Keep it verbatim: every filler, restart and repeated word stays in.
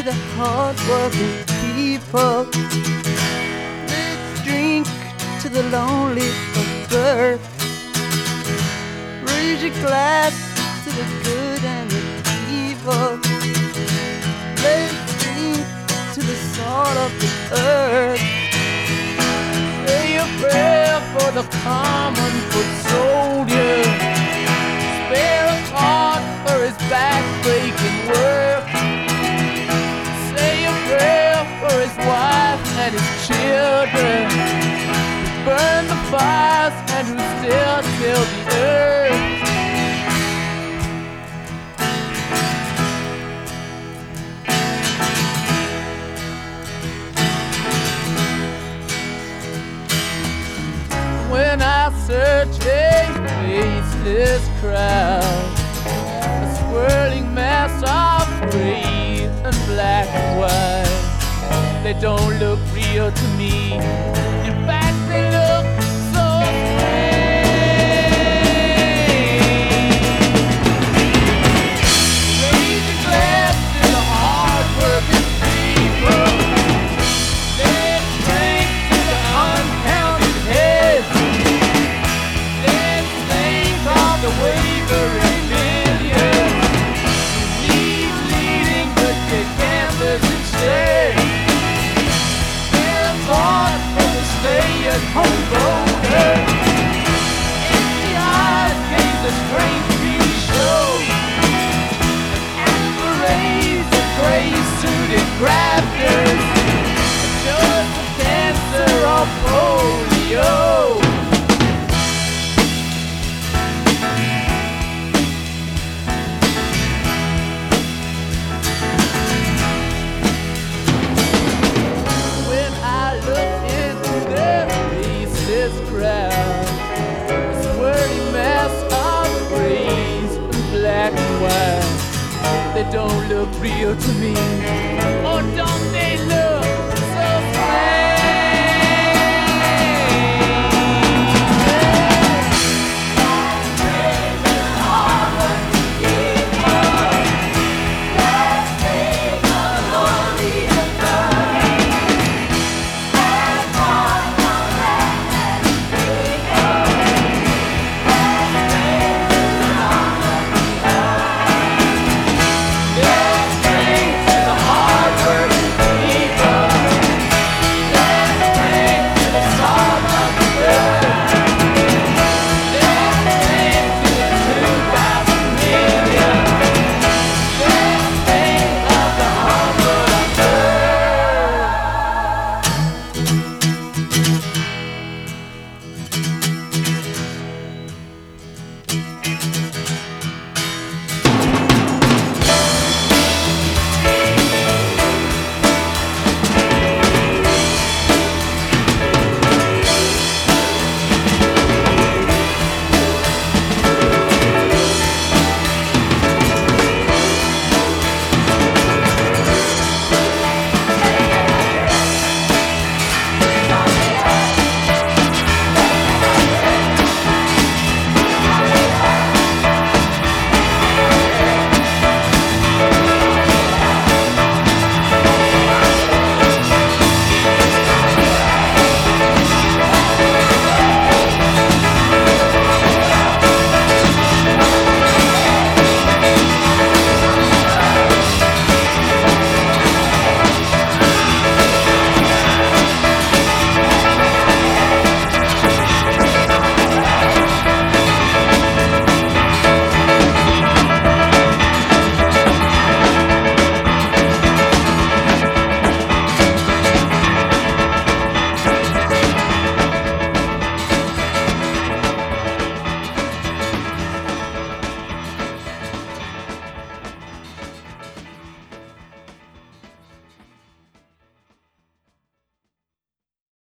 the hard-working people. Let's drink to the lonely of birth. Raise your glass to the good and the evil. Let's drink to the salt of the earth. Say a prayer for the common foot soldier. Spare a thought for his back-breaking work. Say a prayer for his wife and his children. Who burn the fires and who still till the earth. When I search a faceless crowd, a swirling mass of gray and black and white, they don't look real to me. In fact, they look so strange. Raise your glass to the hard-working people. Let's drink to the uncounted heads. Let's think of the wavering millions who leave leading but get campers instead. Their thought for the stay-at-home voter. Empty eyes gaze a strange T V show. And parades of gray-suited grafters. Just the cancer of polio. When I look into their faceless crowd, a swirling mass of grays and black and white, they don't look real to me. Or don't